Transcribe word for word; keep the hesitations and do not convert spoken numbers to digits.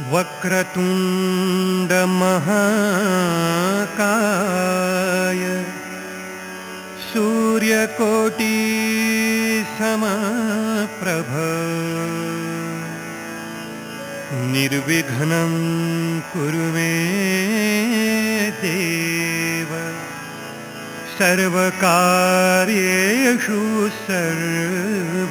वक्रतुण्डमहाकाय सूर्यकोटि समप्रभ निर्विघ्नं कुरु मे देव सर्वकार्येषु सर्वदा।